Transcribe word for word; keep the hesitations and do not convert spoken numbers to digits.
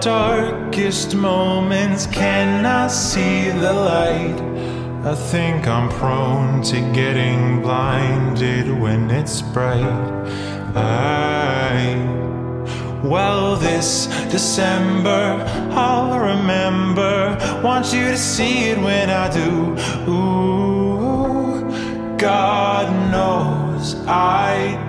darkest moments, can I see the light? I think I'm prone to getting blinded when it's bright. I, well, this December I'll remember, want you to see it when I do. Ooh, God knows I